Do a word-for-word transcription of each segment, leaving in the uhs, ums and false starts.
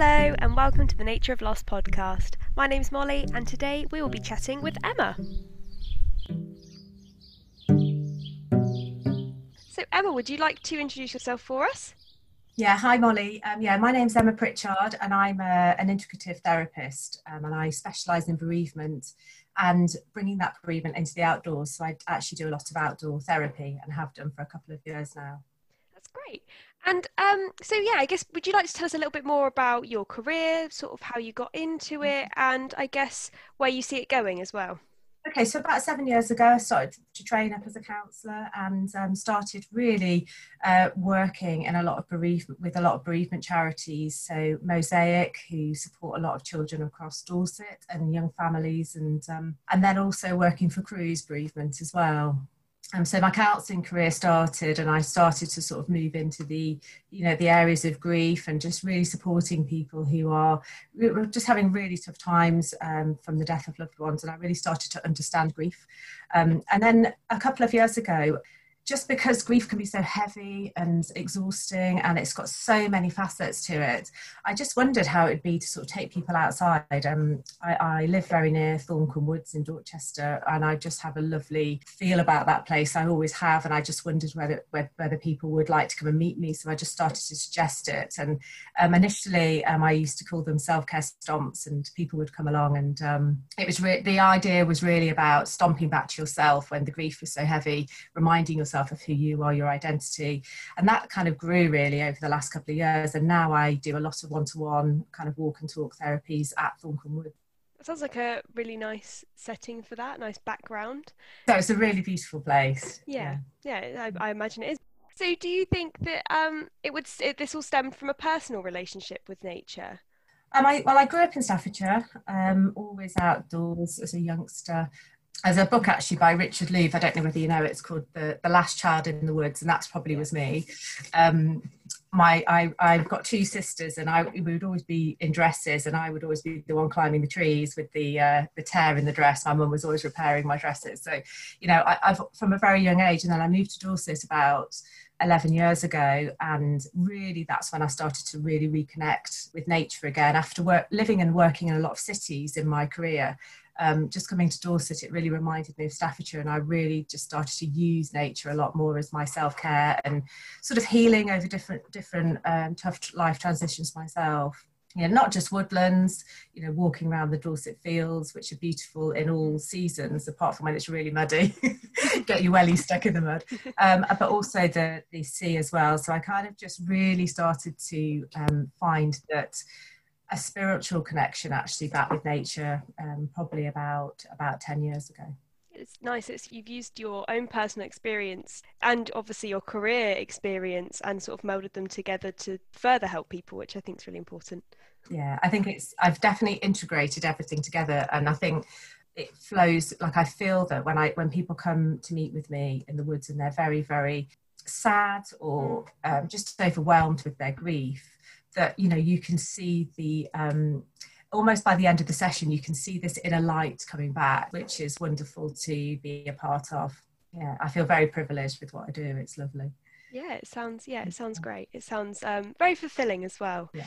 Hello and welcome to the Nature of Loss podcast. My name's Molly and today we will be chatting with Emma. So Emma, would you like to introduce yourself for us? Yeah, hi Molly. Um, yeah, my name's Emma Pritchard and I'm a, an integrative therapist um, and I specialise in bereavement and bringing that bereavement into the outdoors. So I actually do a lot of outdoor therapy and have done for a couple of years now. That's great. And um, so yeah, I guess would you like to tell us a little bit more about your career, sort of how you got into it, and I guess where you see it going as well? Okay, so about seven years ago, I started to train up as a counsellor and um, started really uh, working in a lot of bereavement with a lot of bereavement charities. So Mosaic, who support a lot of children across Dorset and young families, and um, and then also working for Cruise Bereavement as well. Um, so my counselling career started and I started to sort of move into the, you know, the areas of grief and just really supporting people who are just having really tough times um, from the death of loved ones. And I really started to understand grief. Um, and then a couple of years ago, just because grief can be so heavy and exhausting and it's got so many facets to it, I just wondered how it would be to sort of take people outside. Um, I, I live very near Thorncombe Woods in Dorchester and I just have a lovely feel about that place. I always have, and I just wondered whether whether people would like to come and meet me. So I just started to suggest it. And um, initially um, I used to call them self-care stomps and people would come along and um, it was re- the idea was really about stomping back to yourself when the grief was so heavy, reminding yourself of who you are, your identity, and that kind of grew really over the last couple of years. And now I do a lot of one-to-one kind of walk and talk therapies at Thorncombe Wood. That sounds like a really nice setting for that, nice background. So it's a really beautiful place. Yeah, yeah, yeah I, I imagine it is. So do you think that um, it would it, this all stemmed from a personal relationship with nature? Um, I, well, I grew up in Staffordshire, um, always outdoors as a youngster. There's a book actually by Richard Louv, I don't know whether you know it, it's called The, the Last Child in the Woods, and that's probably was me. Um, my, I, I've got two sisters and I, we would always be in dresses and I would always be the one climbing the trees with the uh, the tear in the dress. My mum was always repairing my dresses. So, you know, I, I've from a very young age, and then I moved to Dorset about eleven years ago, and really that's when I started to really reconnect with nature again after work, living and working in a lot of cities in my career. Um, just coming to Dorset, it really reminded me of Staffordshire, and I really just started to use nature a lot more as my self-care and sort of healing over different different um, tough life transitions myself. You know, not just woodlands, you know, walking around the Dorset fields, which are beautiful in all seasons, apart from when it's really muddy, get your wellies stuck in the mud, um, but also the, the sea as well. So I kind of just really started to um, find that a spiritual connection actually back with nature um, probably about about ten years ago. It's nice it's you've used your own personal experience and obviously your career experience and sort of melded them together to further help people, which I think is really important. Yeah, I think it's I've definitely integrated everything together, and I think it flows. Like I feel that when I when people come to meet with me in the woods and they're very very sad or um, just overwhelmed with their grief, that, you know, you can see the um, almost by the end of the session, you can see this inner light coming back, which is wonderful to be a part of. Yeah, I feel very privileged with what I do. It's lovely. Yeah, it sounds yeah, it sounds great. It sounds um, very fulfilling as well. Yeah.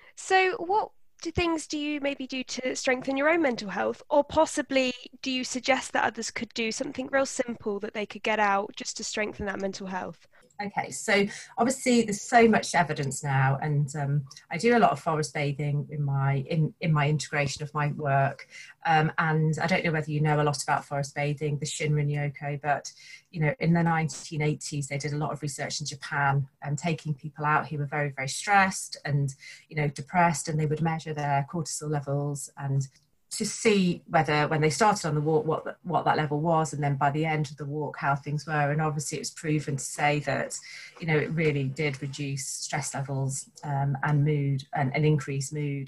So what do things do you maybe do to strengthen your own mental health, or possibly do you suggest that others could do something real simple that they could get out just to strengthen that mental health? Okay, so obviously there's so much evidence now, and um, I do a lot of forest bathing in my in, in my integration of my work. Um, and I don't know whether you know a lot about forest bathing, the Shinrin Yoku, but you know, in the nineteen eighties they did a lot of research in Japan and taking people out who were very very stressed and, you know, depressed, and they would measure their cortisol levels and to see whether when they started on the walk what what that level was, and then by the end of the walk how things were. And obviously it was proven to say that, you know, it really did reduce stress levels um, and mood and, and increase mood.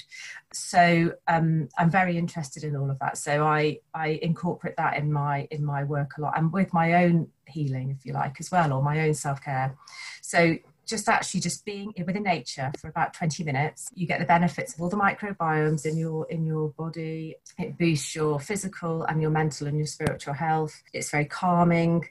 So um, I'm very interested in all of that, so I I incorporate that in my in my work a lot, and with my own healing, if you like, as well, or my own self-care. So just actually just being within nature for about twenty minutes, you get the benefits of all the microbiomes in your in your body. It boosts your physical and your mental and your spiritual health. It's very calming.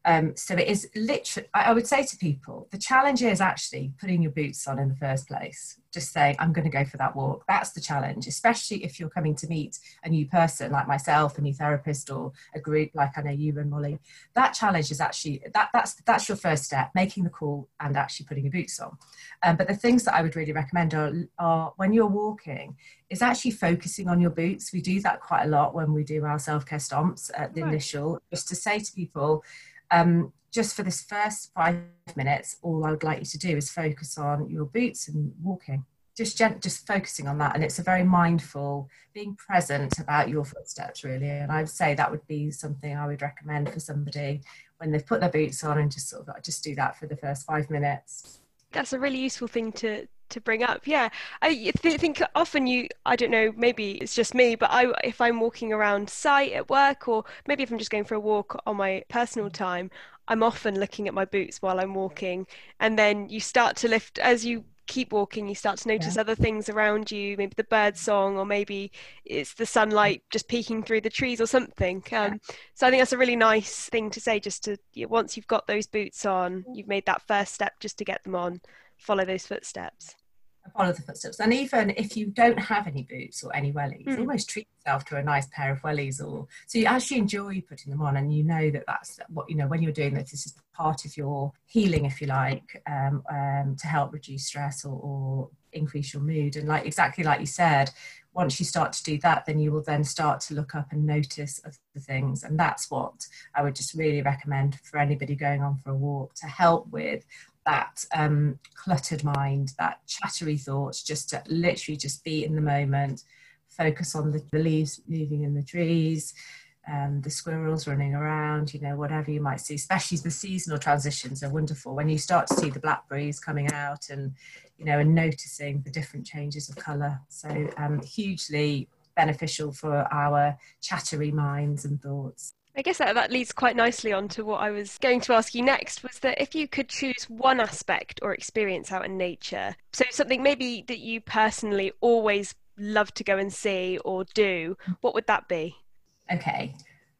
Um, so it is literally, I would say to people, the challenge is actually putting your boots on in the first place. Just saying, I'm going to go for that walk. That's the challenge, especially if you're coming to meet a new person like myself, a new therapist, or a group like I know you and Molly. That challenge is actually, that, that's, that's your first step, making the call and actually putting your boots on. Um, but the things that I would really recommend are, are when you're walking, is actually focusing on your boots. We do that quite a lot when we do our self-care stomps at the right. initial, just to say to people, um, just for this first five minutes, all I would like you to do is focus on your boots and walking. Just, gent- just focusing on that. And it's a very mindful, being present about your footsteps, really. And I would say that would be something I would recommend for somebody when they've put their boots on, and just sort of like, just do that for the first five minutes. That's a really useful thing to to bring up. Yeah, I th- think often you, I don't know, maybe it's just me, but I, if I'm walking around site at work, or maybe if I'm just going for a walk on my personal time, I'm often looking at my boots while I'm walking. And then you start to lift, as you keep walking, you start to notice yeah. other things around you, maybe the bird song, or maybe it's the sunlight just peeking through the trees or something. Um, yeah. So I think that's a really nice thing to say, just to, once you've got those boots on, you've made that first step just to get them on, follow those footsteps. Follow the footsteps. And even if you don't have any boots or any wellies, mm. almost treat yourself to a nice pair of wellies, or so you actually enjoy putting them on, and you know that that's what, you know, when you're doing this, this is part of your healing, if you like, um, um, to help reduce stress or, or increase your mood. And like exactly like you said, once you start to do that, then you will then start to look up and notice other things. And that's what I would just really recommend for anybody going on for a walk, to help with that um, cluttered mind, that chattery thoughts, just to literally just be in the moment, focus on the, the leaves moving in the trees, um, the squirrels running around, you know, whatever you might see, especially the seasonal transitions are wonderful. When you start to see the blackberries coming out and, you know, and noticing the different changes of colour. So um, hugely beneficial for our chattery minds and thoughts. I guess that, that leads quite nicely on to what I was going to ask you next, was that if you could choose one aspect or experience out in nature, so something maybe that you personally always love to go and see or do, what would that be? Okay.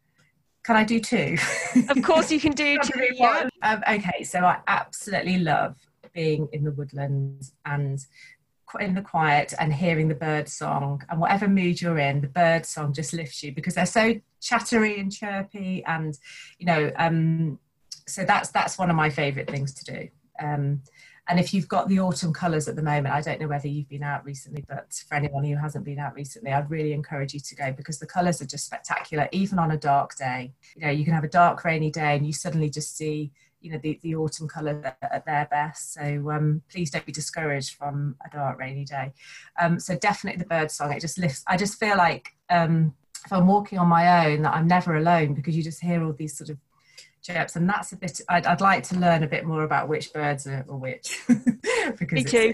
Can I do two? Of course you can do two, yeah. Um, okay, so I absolutely love being in the woodlands and in the quiet and hearing the bird song, and whatever mood you're in, the bird song just lifts you because they're so chattery and chirpy, and you know um so that's that's one of my favorite things to do. Um and if you've got the autumn colors at the moment, I don't know whether you've been out recently, but for anyone who hasn't been out recently, I'd really encourage you to go, because the colors are just spectacular. Even on a dark day, you know, you can have a dark rainy day and you suddenly just see, you know, the, the autumn colours at their best. So um, please don't be discouraged from a dark rainy day. Um, so definitely the bird song, it just lifts. I just feel like um, if I'm walking on my own, that I'm never alone, because you just hear all these sort of chirps, and that's a bit, I'd, I'd like to learn a bit more about which birds are or which. because Me too.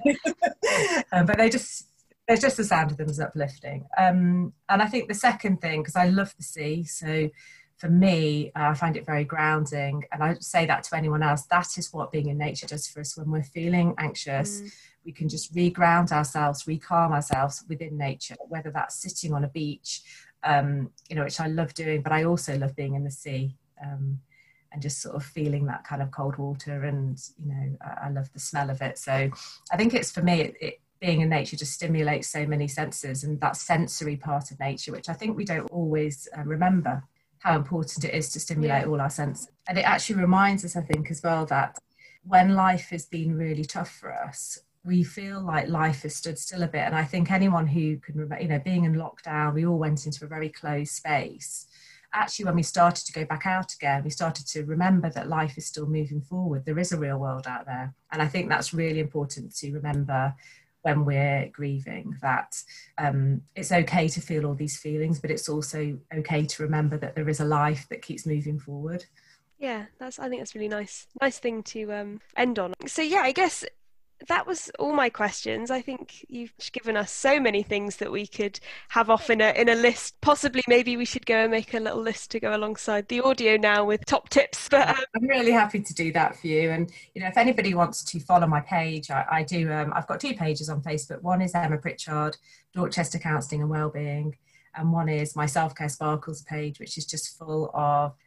um, but they just, there's just the sound of them is uplifting. Um, and I think the second thing, because I love the sea, so for me, uh, I find it very grounding, and I say that to anyone else. That is what being in nature does for us when we're feeling anxious. Mm. We can just re-ground ourselves, re-calm ourselves within nature, whether that's sitting on a beach, um, you know, which I love doing, but I also love being in the sea, um, and just sort of feeling that kind of cold water, and, you know, I, I love the smell of it. So I think it's, for me, it, it being in nature just stimulates so many senses, and that sensory part of nature, which I think we don't always uh, remember how important it is to stimulate yeah. all our senses. And it actually reminds us, I think, as well, that when life has been really tough for us, we feel like life has stood still a bit. And I think anyone who can remember, you know, being in lockdown, we all went into a very closed space. Actually, when we started to go back out again, we started to remember that life is still moving forward. There is a real world out there. And I think that's really important to remember when we're grieving, that um, it's okay to feel all these feelings, but it's also okay to remember that there is a life that keeps moving forward. Yeah, that's, I think that's really nice, nice thing to um, end on. So yeah, I guess that was all my questions. I think you've given us so many things that we could have off in a in a list. Possibly, maybe we should go and make a little list to go alongside the audio now with top tips. But um... I'm really happy to do that for you. And you know, if anybody wants to follow my page, I, I do. Um, I've got two pages on Facebook. One is Emma Pritchard, Dorchester Counselling and Wellbeing, and one is my Self Care Sparkles page, which is just full of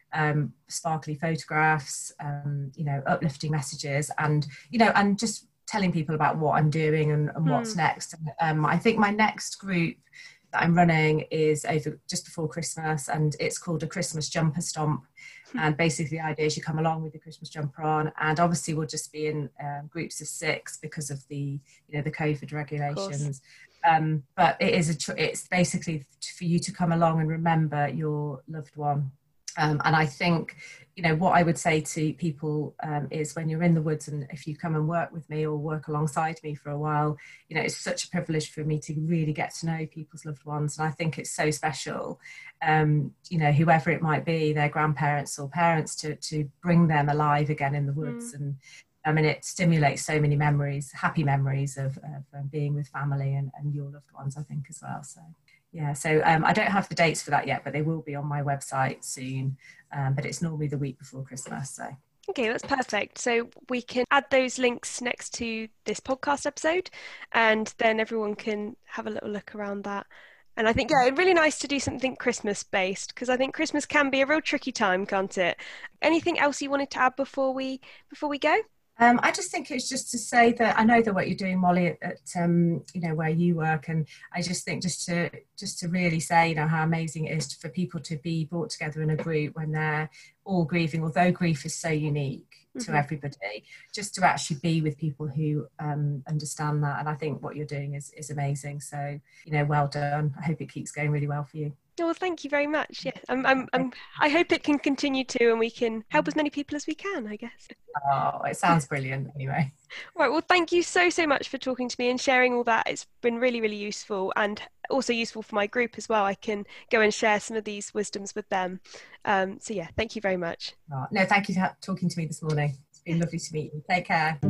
um, sparkly photographs, um, you know, uplifting messages, and you know, and just telling people about what I'm doing and, and what's Hmm. next. Um, I think my next group that I'm running is over just before Christmas, and it's called a Christmas Jumper Stomp. And basically, the idea is you come along with your Christmas jumper on, and obviously we'll just be in um, groups of six because of the, you know, the COVID Of course. regulations. Um, but it is a, tr- it's basically for you to come along and remember your loved one. Um, and I think, you know, what I would say to people um, is when you're in the woods, and if you come and work with me or work alongside me for a while, you know, it's such a privilege for me to really get to know people's loved ones. And I think it's so special, um, you know, whoever it might be, their grandparents or parents, to, to bring them alive again in the Hmm. woods. And I mean, it stimulates so many memories, happy memories of, of um, being with family and, and your loved ones, I think, as well. So. Yeah, so um, I don't have the dates for that yet, but they will be on my website soon. Um, but it's normally the week before Christmas. So Okay, that's perfect. So we can add those links next to this podcast episode, and then everyone can have a little look around that. And I think, yeah, it's really nice to do something Christmas based, because I think Christmas can be a real tricky time, can't it? Anything else you wanted to add before we before we go? Um, I just think it's just to say that I know that what you're doing, Molly, at, at um, you know, where you work, and I just think just to just to really say, you know, how amazing it is for people to be brought together in a group when they're all grieving, although grief is so unique to Mm-hmm. everybody, just to actually be with people who um, understand that. And I think what you're doing is is amazing. So, you know, well done. I hope it keeps going really well for you. Oh, well, thank you very much. Yeah, I'm, I'm, I'm, I hope it can continue to, and we can help as many people as we can, I guess. Oh, it sounds brilliant anyway. Right, well, thank you so, so much for talking to me and sharing all that. It's been really, really useful, and also useful for my group as well. I can go and share some of these wisdoms with them. Um, so, yeah, thank you very much. Oh, no, thank you for talking to me this morning. It's been lovely to meet you. Take care.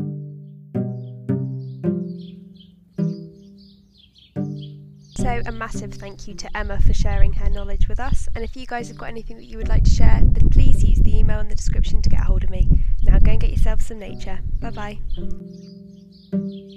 So a massive thank you to Emma for sharing her knowledge with us. And if you guys have got anything that you would like to share, then please use the email in the description to get a hold of me. Now go and get yourself some nature. Bye bye.